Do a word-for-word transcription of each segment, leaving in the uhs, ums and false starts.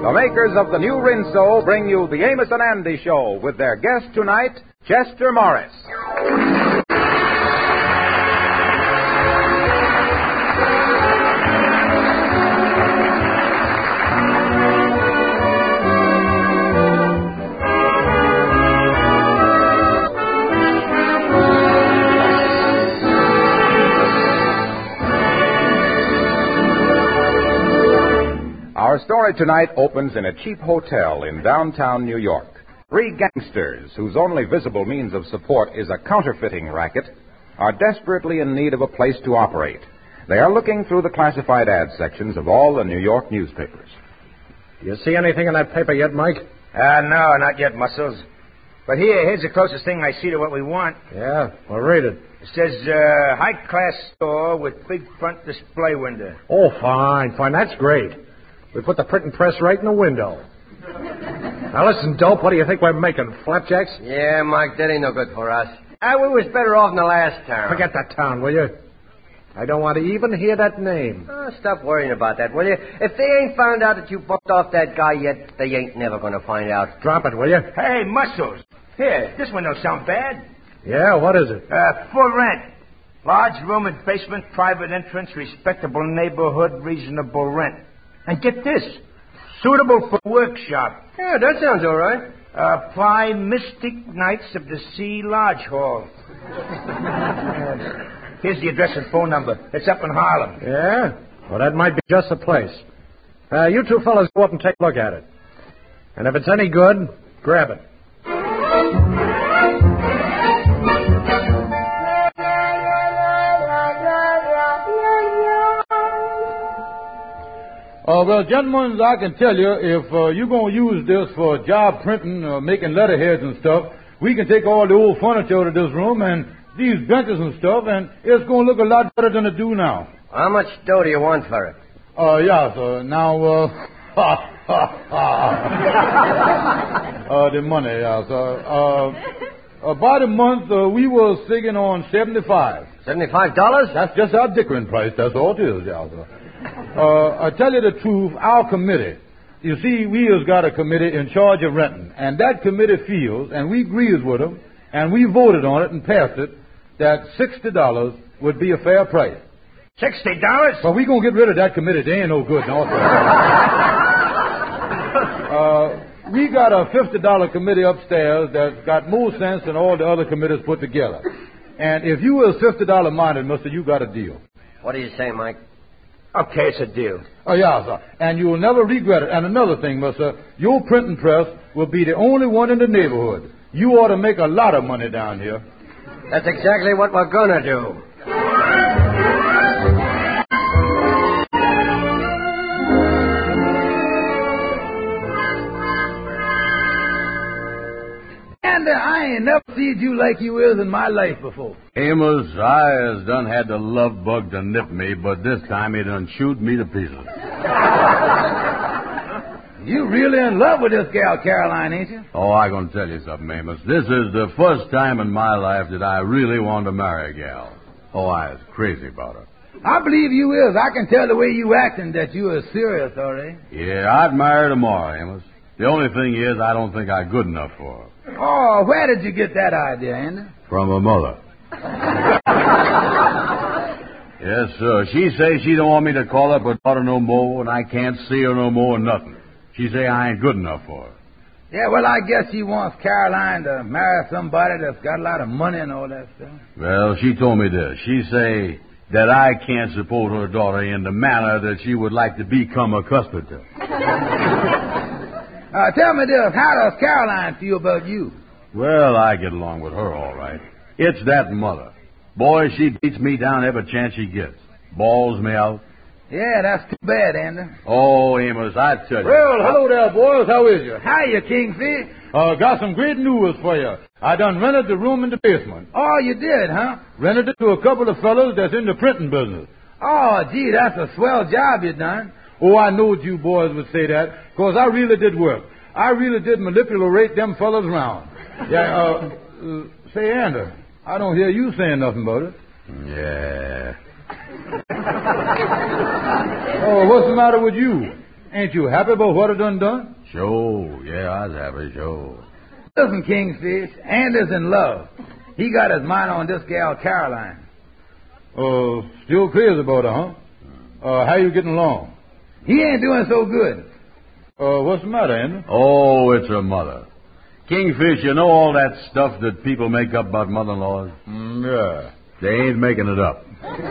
The makers of the new Rinso bring you the Amos and Andy Show with their guest tonight, Chester Morris. Our story tonight opens in a cheap hotel in downtown New York. Three gangsters, whose only visible means of support is a counterfeiting racket, are desperately in need of a place to operate. They are looking through the classified ad sections of all the New York newspapers. You see anything in that paper yet, Mike? Uh, no, not yet, Muscles. But here, here's the closest thing I see to what we want. Yeah? Well, read it. It says, uh, high-class store with big front display window. Oh, fine, fine. That's great. We put the printing press right in the window. Now, listen, dope, what do you think we're making? Flapjacks? Yeah, Mike, that ain't no good for us. Uh, we was better off in the last town. Forget that town, will you? I don't want to even hear that name. Oh, stop worrying about that, will you? If they ain't found out that you bucked off that guy yet, they ain't never going to find out. Drop it, will you? Hey, Muscles. Here, this one don't sound bad. Yeah, what is it? Uh, full rent. Large room and basement, private entrance, respectable neighborhood, reasonable rent. And get this, suitable for workshop. Yeah, that sounds all right. Uh, Apply Mystic Knights of the Sea Lodge Hall. uh, here's the address and phone number. It's up in Harlem. Yeah? Well, that might be just the place. Uh, you two fellas go up and take a look at it. And if it's any good, grab it. Uh, well, gentlemen, I can tell you, if uh, you're going to use this for job printing, uh, making letterheads and stuff, we can take all the old furniture out of this room and these benches and stuff, and it's going to look a lot better than it do now. How much dough do you want for it? Uh, yeah, sir. Now, uh, ha, ha, ha. uh, the money, yeah, sir. Uh, about a month, uh, we were sitting on seventy-five. seventy-five dollars? That's just our dickering price. That's all it is, yeah, sir. Uh, I tell you the truth, our committee, you see, we has got a committee in charge of renting, and that committee feels, and we agrees with them, and we voted on it and passed it, that sixty dollars would be a fair price. sixty dollars? But we going to get rid of that committee. They ain't no good. No, uh, we got a fifty dollars committee upstairs that's got more sense than all the other committees put together. And if you was fifty dollars minded, mister, you got a deal. What do you say, Mike? Okay, it's a deal. Oh, yeah, sir. And you will never regret it. And another thing, mister, your printing press will be the only one in the neighborhood. You ought to make a lot of money down here. That's exactly what we're going to do. Andy, I ain't never seen you like you is in my life before. Amos, I has done had the love bug to nip me, but this time he done shoot me to pieces. You really in love with this gal, Caroline, ain't you? Oh, I gonna tell you something, Amos. This is the first time in my life that I really want to marry a gal. Oh, I was crazy about her. I believe you is. I can tell the way you acting that you is serious, all right? Yeah, I'd marry her tomorrow, Amos. The only thing is, I don't think I'm good enough for her. Oh, where did you get that idea, Andy? From her mother. Yes, sir. She say she don't want me to call up her daughter no more, and I can't see her no more or nothing. She say I ain't good enough for her. Yeah, well, I guess she wants Caroline to marry somebody that's got a lot of money and all that stuff. Well, she told me this. She say that I can't support her daughter in the manner that she would like to become accustomed to. Uh, tell me this, how does Caroline feel about you? Well, I get along with her all right. It's that mother. Boy, she beats me down every chance she gets. Balls me out. Yeah, that's too bad, Andy. Oh, Amos, I tell you. Well, hello there, boys. How is you? Hiya, Kingfish. Uh, got some great news for you. I done rented the room in the basement. Oh, you did, huh? Rented it to a couple of fellows that's in the printing business. Oh, gee, that's a swell job you done. Oh, I knowed you boys would say that, because I really did work. I really did manipulate them fellas around. Yeah, uh, uh, say, Andy, I don't hear you saying nothing about it. Yeah. Oh, what's the matter with you? Ain't you happy about what I done done? Sure, yeah, I was happy, sure. Listen, Kingfish, Andy's in love. He got his mind on this gal, Caroline. Uh, still crazy about her, huh? Uh, how you getting along? He ain't doing so good. Uh, what's the matter, Andy? Oh, it's her mother. Kingfish, you know all that stuff that people make up about mother-in-laws? Mm, yeah. They ain't making it up.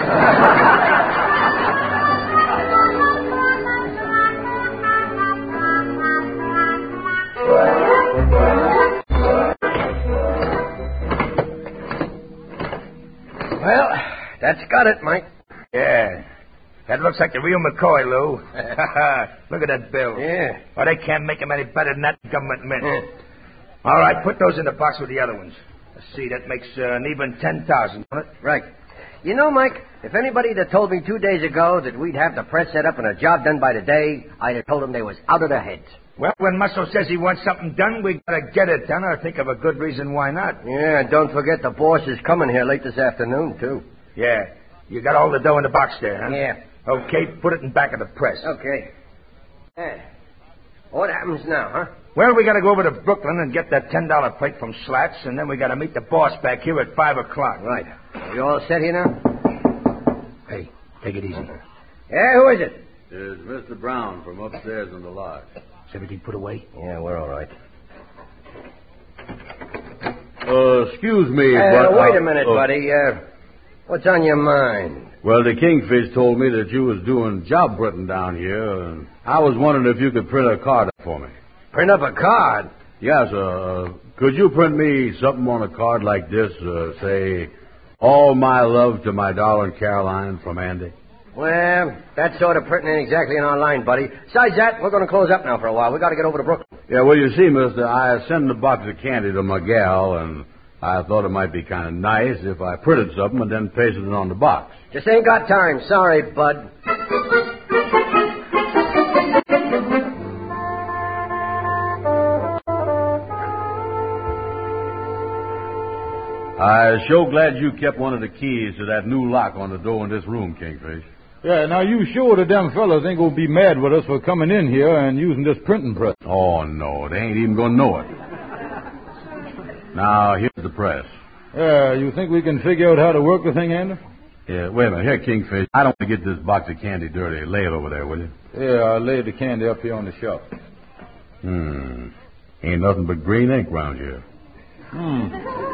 Well, that's got it, Mike. Yeah. That looks like the real McCoy, Lou. Look at that bill. Yeah. Oh, they can't make him any better than that government mint. Yeah. All right, put those in the box with the other ones. Let's see, that makes uh, an even ten thousand, doesn't it? Right. You know, Mike, if anybody had told me two days ago that we'd have the press set up and a job done by today, I'd have told them they was out of their heads. Well, when Muscle says he wants something done, we gotta get it done, or think of a good reason why not. Yeah, and don't forget the boss is coming here late this afternoon, too. Yeah. You got all the dough in the box there, huh? Yeah. Okay, put it in back of the press. Okay. Yeah. What happens now, huh? Well, we gotta go over to Brooklyn and get that ten dollar plate from Slats, and then we gotta meet the boss back here at five o'clock. Right. You all set here now? Hey, take it easy. Yeah, who is it? It's Mister Brown from upstairs in the lodge. Is everything put away? Yeah, we're all right. Uh, excuse me, Uh, but... wait uh, a minute, uh, buddy. Uh, what's on your mind? Well, the Kingfish told me that you was doing job printing down here, and I was wondering if you could print a card up for me. Print up a card? Yes, uh, could you print me something on a card like this, uh, say, all my love to my darling Caroline from Andy? Well, that sort of printing ain't exactly in our line, buddy. Besides that, we're going to close up now for a while. We got to get over to Brooklyn. Yeah, well, you see, mister, I sent a box of candy to my gal, and I thought it might be kind of nice if I printed something and then pasted it on the box. Just ain't got time. Sorry, bud. I'm sure glad you kept one of the keys to that new lock on the door in this room, Kingfish. Yeah, now you sure that them fellas ain't gonna be mad with us for coming in here and using this printing press? Oh, no, they ain't even gonna know it. Now, here's the press. Yeah, you think we can figure out how to work the thing, Andy? Yeah, wait a minute. Here, Kingfish, I don't want to get this box of candy dirty. Lay it over there, will you? Yeah, I laid the candy up here on the shelf. Hmm. Ain't nothing but green ink around here. Hmm.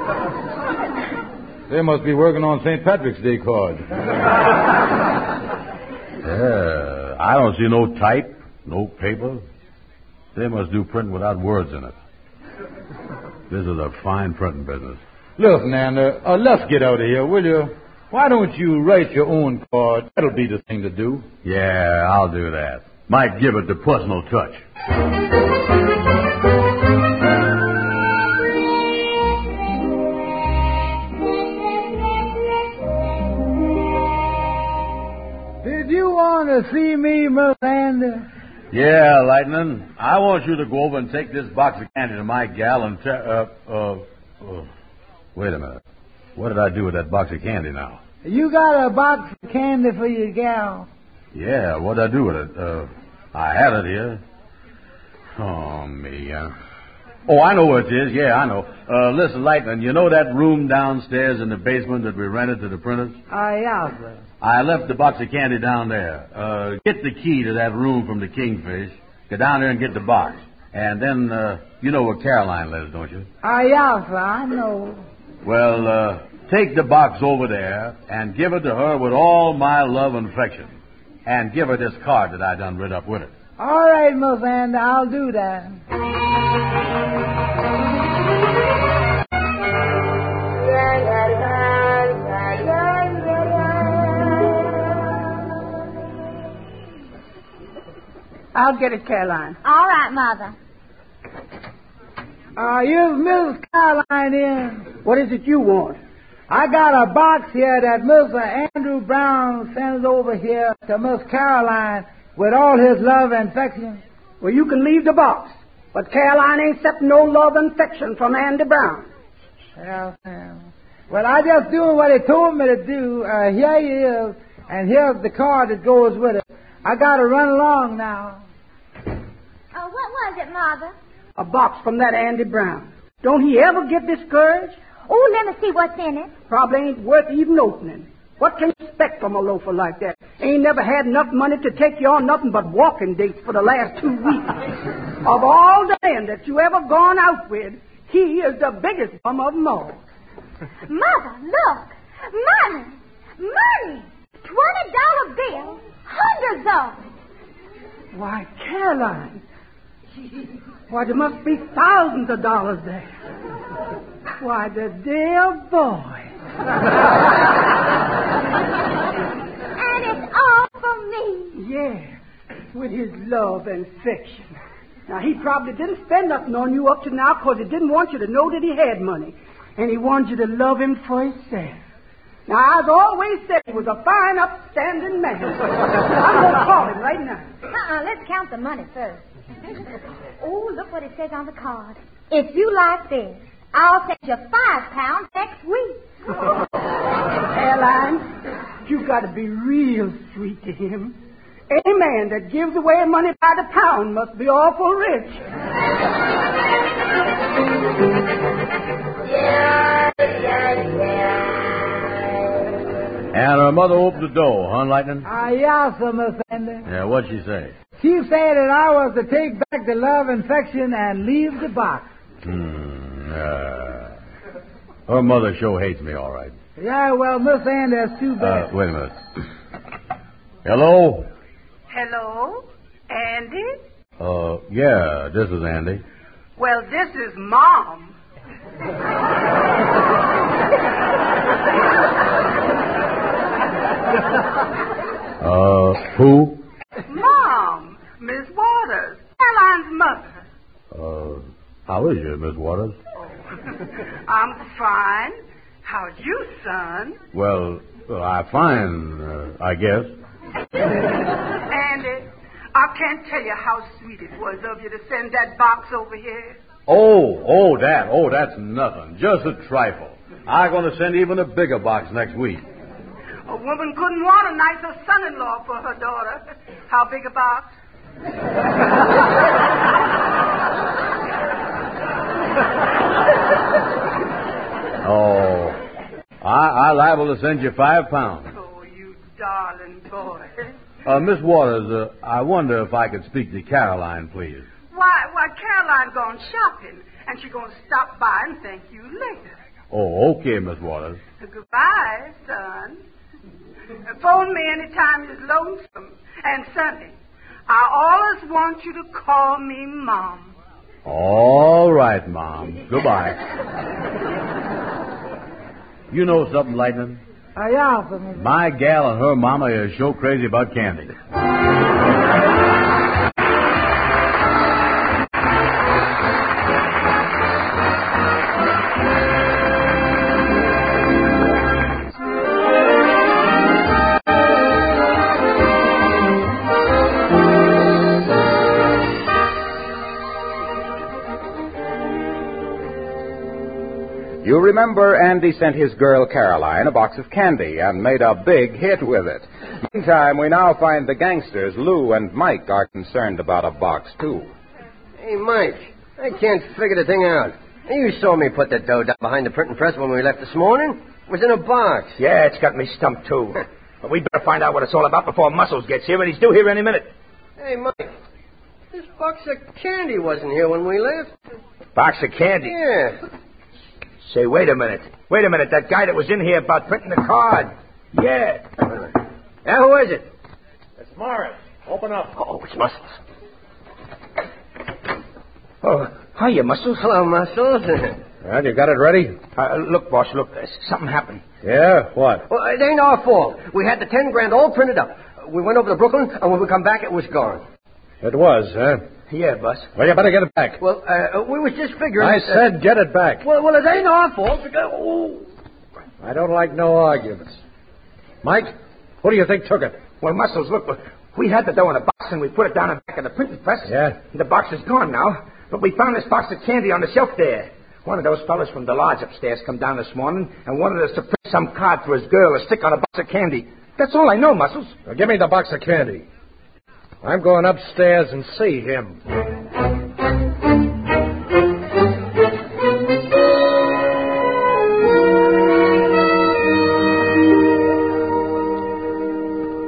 They must be working on Saint Patrick's Day cards. Yeah, I don't see no type, no paper. They must do printing without words in it. This is a fine printing business. Listen, Andy, uh, let's get out of here, will you? Why don't you write your own card? That'll be the thing to do. Yeah, I'll do that. Might give it the personal touch. Did you want to see me, Miss Andy? Yeah, Lightning. I want you to go over and take this box of candy to my gal and te- uh, uh, uh, wait a minute. What did I do with that box of candy now? You got a box of candy for your gal. Yeah, what did I do with it? Uh, I had it here. Oh, me. Uh... Oh, I know what it is. Yeah, I know. Uh, listen, Lightning, you know that room downstairs in the basement that we rented to the printers? Uh, yeah, sir. I left the box of candy down there. Uh, get the key to that room from the Kingfish. Go down there and get the box. And then, uh, you know where Caroline lives, don't you? Uh, yeah, sir, I know. Well, uh, take the box over there and give it to her with all my love and affection. And give her this card that I done writ up with it. All right, Miss Andy, I'll do that. I'll get it, Caroline. All right, Mother. Uh, is Miss Caroline in? What is it you want? I got a box here that Mister Andrew Brown sends over here to Miss Caroline with all his love and affection. Well, you can leave the box. But Caroline ain't accepting no love and affection from Andy Brown. Yeah, yeah. Well, I just doing what he told me to do. Uh, here he is, and here's the card that goes with it. I got to run along now. was it, Mother? A box from that Andy Brown. Don't he ever get discouraged? Oh, let me see what's in it. Probably ain't worth even opening. What can you expect from a loafer like that? Ain't never had enough money to take you on nothing but walking dates for the last two weeks. Of all the men that you ever gone out with, he is the biggest one of them all. Mother, look. Money. Money. Twenty dollar bills. Hundreds of them. Why, Caroline. Why, there must be thousands of dollars there. Why, the dear boy. And it's all for me. Yeah, with his love and affection. Now, he probably didn't spend nothing on you up to now because he didn't want you to know that he had money. And he wanted you to love him for himself. Now, I've always said he was a fine, upstanding man. I'm going to call him right now. Uh-uh, let's count the money first. Oh, look what it says on the card. If you like this, I'll send you five pounds next week. Caroline, you got to be real sweet to him. Any man that gives away money by the pound must be awful rich. Yeah, yeah, yeah. And her mother opened the door, huh, Lightning? Ah, uh, yeah, sir, Miss Andy. Yeah, what'd she say? She said that I was to take back the love and affection and leave the box. Hmm, uh, her mother sure hates me, all right. Yeah, well, Miss Andy, that's too bad. Uh, wait a minute. Hello? Hello? Andy? Uh, yeah, this is Andy. Well, this is Mom. uh, who? Mom, Miss Waters, Caroline's mother. Uh, how is you, Miss Waters? Oh, I'm fine. How's you, son? Well, well I'm fine, uh, I guess. Andy, I can't tell you how sweet it was of you to send that box over here. Oh, oh, that. Oh, that's nothing. Just a trifle. I'm going to send even a bigger box next week. A woman couldn't want a nicer son-in-law for her daughter. How big a box? oh, I, I liable to send you five pounds. Oh, you darling boy. Uh, Miss Waters, uh, I wonder if I could speak to Caroline, please. Why, why, Caroline's gone shopping, and she's going to stop by and thank you later. Oh, okay, Miss Waters. Goodbye, son. Phone me anytime you're lonesome. And, Sonny, I always want you to call me Mom. All right, Mom. Goodbye. You know something, Lightning? Uh, yeah, sir, Miss My gal and her mama is so crazy about candy. You remember Andy sent his girl Caroline a box of candy and made a big hit with it. Meantime, we now find the gangsters, Lou and Mike, are concerned about a box, too. Hey, Mike, I can't figure the thing out. You saw me put the dough down behind the printing press when we left this morning. It was in a box. Yeah, it's got me stumped, too. But we better find out what it's all about before Muscles gets here, and he's due here any minute. Hey, Mike, this box of candy wasn't here when we left. Box of candy? Yeah. Say, wait a minute. Wait a minute. That guy that was in here about printing the card. Yeah. Now, who is it? It's Morris. Open up. Oh, it's Muscles. Oh, hiya, Muscles. Hello, Muscles. Well, you got it ready? Uh, look, boss, look. Uh, something happened. Yeah? What? Well, it ain't our fault. We had the ten grand all printed up. We went over to Brooklyn, and when we come back, it was gone. It was, huh? Yeah, boss. Well, you better get it back. Well, uh, we was just figuring... I uh, said get it back. Well, well, it ain't our fault. Because, oh. I don't like no arguments. Mike, who do you think took it? Well, Muscles, look, we had the dough in a box, and we put it down in the back of the printing press. Yeah? The box is gone now, but we found this box of candy on the shelf there. One of those fellas from the lodge upstairs come down this morning and wanted us to print some card for his girl to stick on a box of candy. That's all I know, Muscles. Now, give me the box of candy. I'm going upstairs and see him.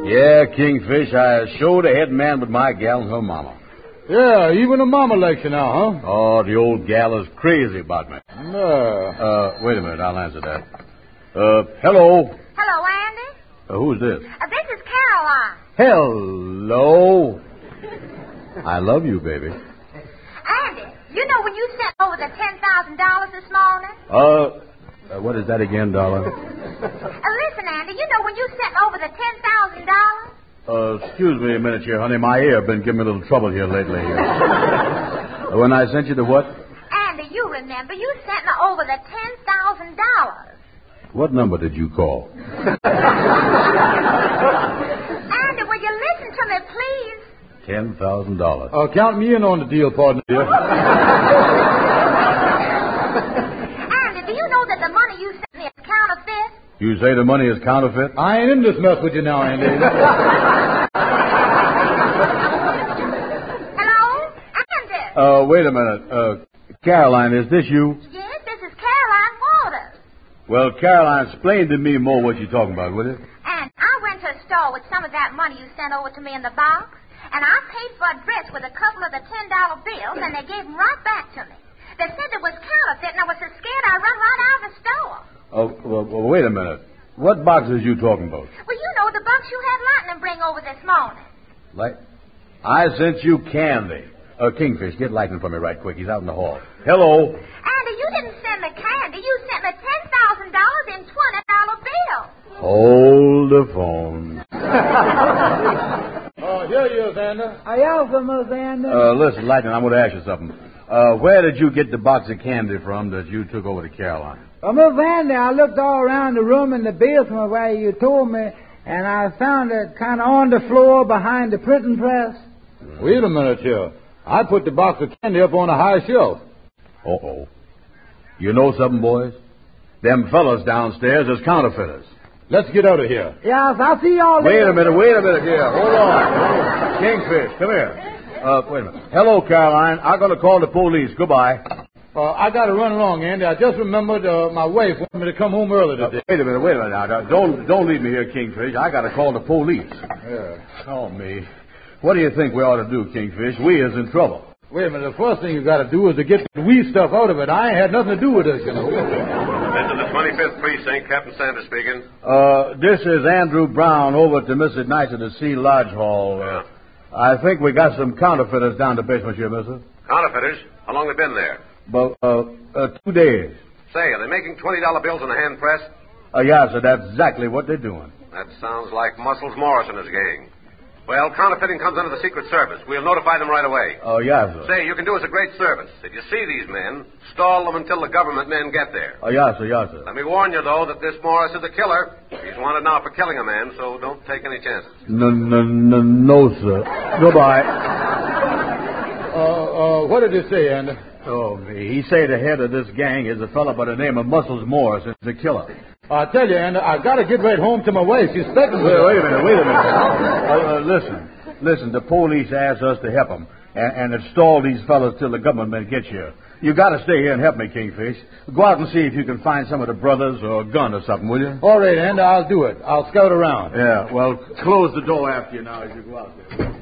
Yeah, Kingfish, I showed a head man with my gal and her mama. Yeah, even the mama likes you now, huh? Oh, the old gal is crazy about me. No. Uh, wait a minute, I'll answer that. Uh, hello. Hello, Andy. Uh, who's this? Uh, this is Caroline. Hello. I love you, baby. Andy, you know when you sent over the ten thousand dollars this morning? Uh, uh, what is that again, darling? Uh, listen, Andy, you know when you sent over the ten thousand dollars? Uh, excuse me a minute here, honey. My ear been giving me a little trouble here lately. Uh, when I sent you the what? Andy, you remember, you sent me over the ten thousand dollars. What number did you call? Andy, will you listen to me, please? Ten thousand dollars. Uh, count me in on the deal, partner. Dear. Andy, do you know that the money you sent me is counterfeit? You say the money is counterfeit? I ain't in this mess with you now, Andy. Hello? Andy? Uh, wait a minute. Uh, Caroline, is this you? Yes, this is Caroline Waters. Well, Caroline, explain to me more what you're talking about, will you? And I went to a store with some of that money you sent over to me in the box, and I paid for a dress with a couple of the ten dollar bills, and they gave them right back to me. They said it was counterfeit, and I was so scared I run right out of the store. Oh, well, well, wait a minute. What boxes you talking about? Well, you know the box you had Lightning bring over this morning. Like, I sent you candy. Uh, Kingfish, get Lightning for me right quick. He's out in the hall. Hello. Andy, you didn't send me candy. You sent me ten thousand dollars in twenty dollar bills. Hold the phone. Oh, here you is, Andy. Are y'all from Miss Andy? Uh, listen, Lightning, I'm going to ask you something. Uh, where did you get the box of candy from that you took over to Caroline? Well, Miss Andy, I looked all around the room in the basement where you told me, and I found it kind of on the floor behind the printing press. Wait a minute here. I put the box of candy up on a high shelf. Uh-oh. You know something, boys? Them fellas downstairs is counterfeiters. Let's get out of here. Yes, I'll see y'all Wait later. a minute, wait a minute here. Hold on. Kingfish, come here. Uh, wait a minute. Hello, Caroline. I'm going to call the police. Goodbye. Uh, I got to run along, Andy. I just remembered uh, my wife wanted me to come home early today. Uh, wait a minute, wait a minute now. Don't, don't leave me here, Kingfish. I got to call the police. Yeah. Oh, me. What do you think we ought to do, Kingfish? We is in trouble. Wait a minute. The first thing you got to do is to get the wee stuff out of it. I ain't had nothing to do with this, you know. This is the twenty-fifth Precinct. Captain Sanders speaking. Uh, this is Andrew Brown over to Missus Knight at the Sea Lodge Hall. Uh, I think we got some counterfeiters down the basement here, mister. Counterfeiters? How long they been there? About, uh, uh, two days. Say, are they making twenty dollar bills in a hand press? Uh, yeah, sir, that's exactly what they're doing. That sounds like Muscles Morris and his gang. Well, counterfeiting comes under the Secret Service. We'll notify them right away. Oh, yeah, sir. Say, you can do us a great service. If you see these men, stall them until the government men get there. Oh, yeah, sir, yeah, sir. Let me warn you, though, that this Morris is a killer. He's wanted now for killing a man, so don't take any chances. No, no, no, no, sir. Goodbye. Uh, uh, what did you say, Andy? Oh, he say the head of this gang is a fellow by the name of Muscles Morris and the killer. I tell you, Andy, I got to get right home to my wife. She's expecting me. Wait, wait a minute, wait a minute. Uh, uh, listen, listen, the police asked us to help them and, and install these fellas till the government men get here. You got to stay here and help me, Kingfish. Go out and see if you can find some of the brothers or a gun or something, will you? All right, Andy, I'll do it. I'll scout around. Yeah, well, close the door after you now as you go out there.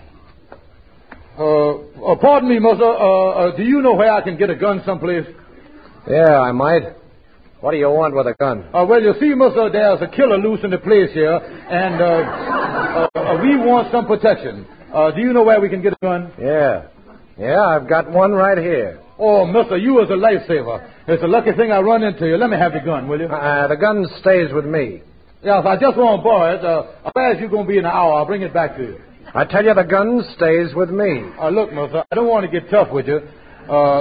Uh, uh pardon me, Muster. Uh, uh, do you know where I can get a gun someplace? Yeah, I might. What do you want with a gun? Uh, well, you see, Muster, there's a killer loose in the place here, and uh, uh, uh, we want some protection. Uh, do you know where we can get a gun? Yeah. Yeah, I've got one right here. Oh, mister, you was a lifesaver. It's a lucky thing I run into you. Let me have the gun, will you? Uh, the gun stays with me. Yes, I just want to borrow it. Uh, where's you going to be in an hour? I'll bring it back to you. I tell you, the gun stays with me. Uh, look, mister, I don't want to get tough with you. Uh,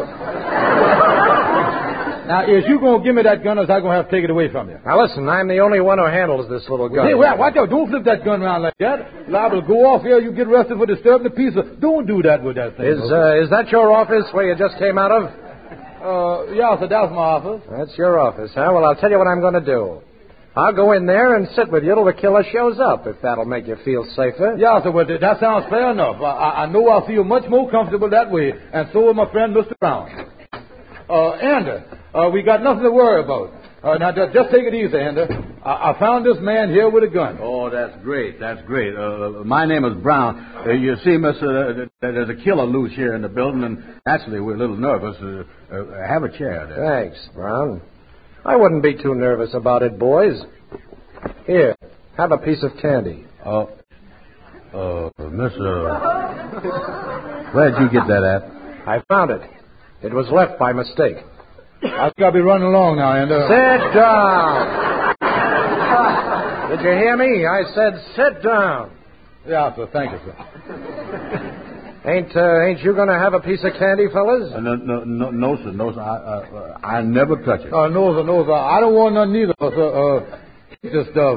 now, is you going to give me that gun, or is I going to have to take it away from you? Now, listen, I'm the only one who handles this little gun. Hey, wait, watch out. Don't flip that gun around like that. Liable to go off here. You get arrested for disturbing the peace. Of... Don't do that with that thing. Is, uh, is that your office where you just came out of? Uh, yeah, so that's my office. That's your office, huh? Well, I'll tell you what I'm going to do. I'll go in there and sit with you till the killer shows up, if that'll make you feel safer. Yeah, so well, that sounds fair enough. I, I know I'll feel much more comfortable that way, and so will my friend Mister Brown. Uh, Andy, uh, we got nothing to worry about. Uh, now, just, just take it easy, Andy. I, I found this man here with a gun. Oh, that's great. That's great. Uh, my name is Brown. Uh, you see, mister, uh, there's a killer loose here in the building, and naturally we're a little nervous. Uh, uh, have a chair there. Thanks, Brown. I wouldn't be too nervous about it, boys. Here, have a piece of candy. Uh, uh, mister, where'd you get that at? I found it. It was left by mistake. I think I'll be running along now, Andy. Sit down. Did you hear me? I said sit down. Yeah, sir. Thank you, sir. Ain't uh, ain't you going to have a piece of candy, fellas? Uh, no, no, no, no, sir. No, sir. I, uh, I never touch it. Uh, no, sir. No, sir. I don't want none neither, sir. Uh, this stuff.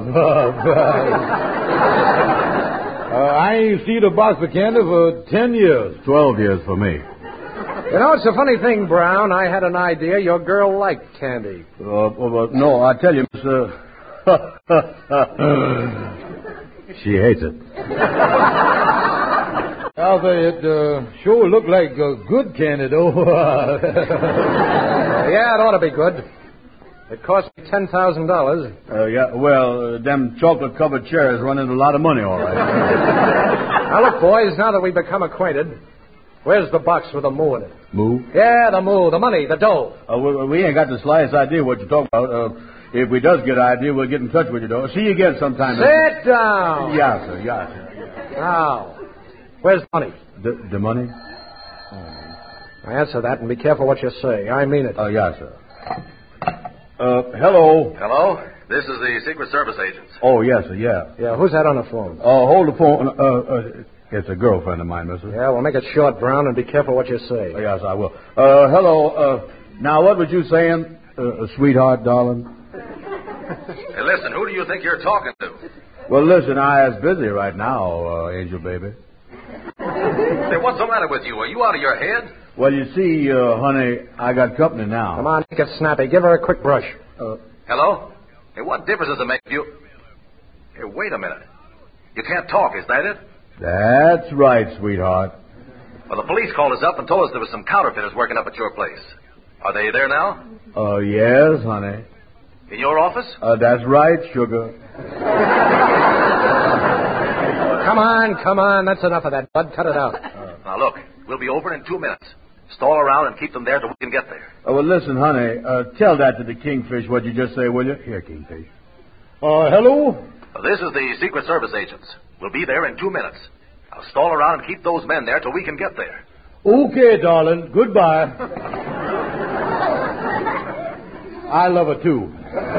uh, I ain't seen a box of candy for ten years. Twelve years for me. You know, it's a funny thing, Brown. I had an idea your girl liked candy. Uh, well, no, I tell you, mister. She hates it. I'll say it uh, sure looked like uh, good candy, though. Yeah, it ought to be good. It cost me ten thousand dollars. Uh, yeah, well, uh, them chocolate-covered cherries run into a lot of money, all right. Now, look, boys, now that we've become acquainted, where's the box with the moo in it? Moo? Yeah, the moo, the money, the dough. Uh, we, we ain't got the slightest idea what you're talking about. Uh, if we does get an idea, we'll get in touch with you, though. See you again sometime. Sit down. Yeah, sir, yeah, sir. Now, where's the money? The, the money? Answer that and be careful what you say. I mean it. Oh, uh, yeah, sir. Uh, hello. Hello? This is the Secret Service agents. Oh, yes, sir, yeah. Yeah, who's that on the phone? Oh, uh, hold the phone. Uh, uh, it's a girlfriend of mine, mister. Yeah, well, make it short, Brown, and be careful what you say. Oh, yes, I will. Uh, hello. Uh, now, what was you saying, uh, sweetheart, darling? Hey, listen, who do you think you're talking to? Well, listen, I is busy right now, uh, Angel Baby. Hey, what's the matter with you? Are you out of your head? Well, you see, uh, honey, I got company now. Come on, make it snappy. Give her a quick brush. Uh, Hello? Hey, what difference does it make to you? Hey, wait a minute. You can't talk, is that it? That's right, sweetheart. Well, the police called us up and told us there was some counterfeiters working up at your place. Are they there now? Uh, yes, honey. In your office? Uh, that's right, sugar. Come on, come on. That's enough of that, Bud. Cut it out. Uh, now, look, we'll be over in two minutes. Stall around and keep them there till we can get there. Uh, well, listen, honey, uh, tell that to the Kingfish, what you just say, will you? Here, Kingfish. Uh, hello? Well, this is the Secret Service agents. We'll be there in two minutes. Now, stall around and keep those men there till we can get there. Okay, darling. Goodbye. I love her, too.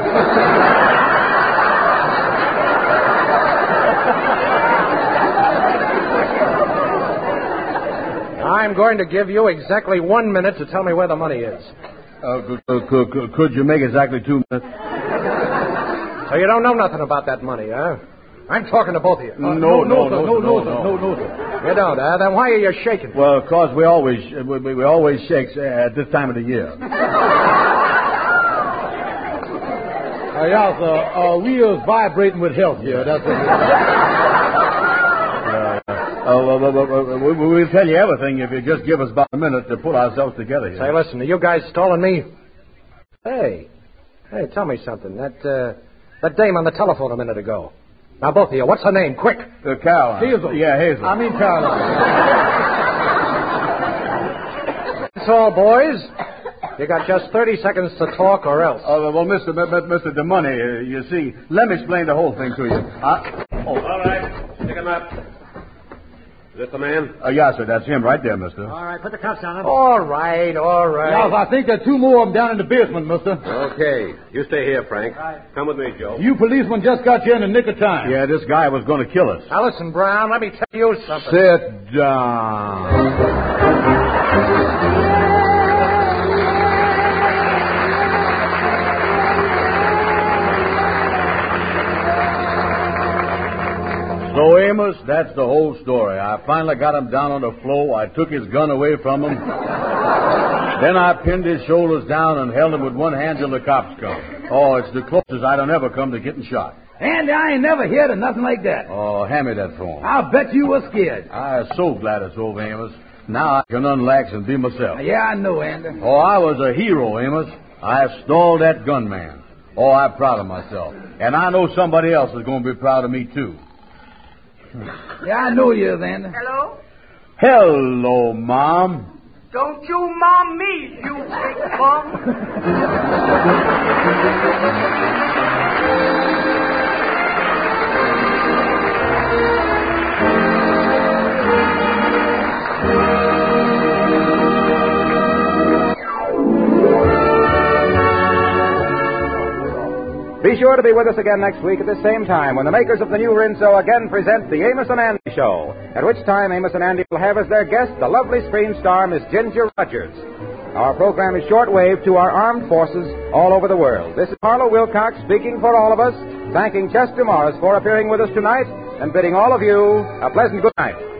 I'm going to give you exactly one minute to tell me where the money is. Uh, could, could, could, could you make exactly two minutes? So you don't know nothing about that money, huh? I'm talking to both of you. Uh, no, no, no, no, no, no, no, no, no. You don't, huh? Then why are you shaking? Well, of course, we always we, we always shake at this time of the year. Uh, yeah, sir. Uh, we are vibrating with health here. That's what we Uh, well, well, well, well, we, we'll tell you everything if you just give us about a minute to pull ourselves together here. Say, listen, are you guys stalling me? Hey, hey, tell me something. That uh, that dame on the telephone a minute ago. Now, both of you, what's her name? Quick. Uh, Caroline. Hazel. Yeah, Hazel. I mean Caroline. That's all, boys. You got just thirty seconds to talk or else. Uh, well, Mister M- M- Mister DeMoney, uh, you see, let me explain the whole thing to you. Uh, Oh, all right. Pick him up. Is this the man? uh, yeah, sir, that's him right there, mister. All right, put the cuffs on him. All right, all right. Yeah, I think there are two more of them down in the basement, mister. Okay. You stay here, Frank. Come with me, Joe. You policemen just got here in the nick of time. Yeah, this guy was going to kill us. Now, listen, Brown, let me tell you something. Sit down. So, Amos, that's the whole story. I finally got him down on the floor. I took his gun away from him. Then I pinned his shoulders down and held him with one hand till the cops come. Oh, it's the closest I'd ever come to getting shot. Andy, I ain't never heard of nothing like that. Oh, hand me that phone. I'll bet you were scared. I'm so glad it's over, Amos. Now I can unlax and be myself. Yeah, I know, Andy. Oh, I was a hero, Amos. I stalled that gunman. Oh, I'm proud of myself. And I know somebody else is going to be proud of me, too. Yeah, I know you then. Hello? Hello, Mom. Don't you mom me, you big bum. Be sure to be with us again next week at the same time when the makers of the new Rinso again present the Amos and Andy Show, at which time Amos and Andy will have as their guest the lovely screen star, Miss Ginger Rogers. Our program is shortwave to our armed forces all over the world. This is Harlow Wilcox speaking for all of us, thanking Chester Morris for appearing with us tonight, and bidding all of you a pleasant good night.